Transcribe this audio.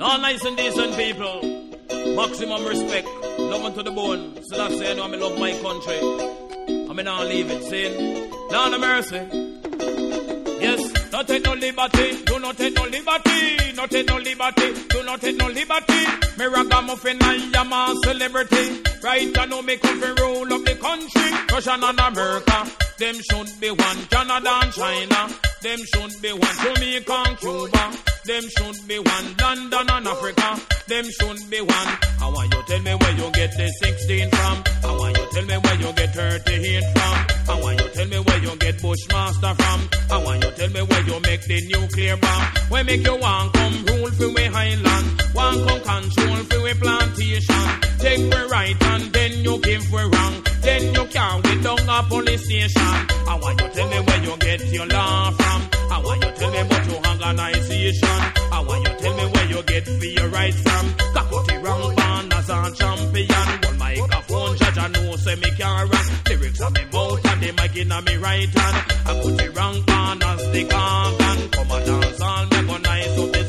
All nice and decent people. Maximum respect. Love to the bone. Still I say, I know I love my country. I mean, I'll leave it. Saying, Lord of mercy. Yes, don't take no liberty. Do not take no liberty. Not take no liberty. Do not take no liberty. Me ragamuffin, I am a celebrity. Right, I know me come to rule of the country. Russia and America. Them should be one. Canada and China. Them should be one. Jamaica and Cuba. Them should be one. London and Africa. Them should be one. I want you tell me where you get the 16 from. I want you tell me where you get 38 from. I want you tell me where you get Bushmaster from. I want you tell me where you make the nuclear bomb. Where make you want come rule for we highland. Want come control for we plantation. Take we right and then you give we wrong. Then you can't get down a police station. I want you tell me where you get your law from. I want you tell me about your organization. I want you tell me where you get for your rights from. Kakoti wrong man as a champion. One microphone judge I know say me can't run. Lyrics on me mouth and the mic in me right hand. I put the wrong man as the organ. Come and dance all me go nice up the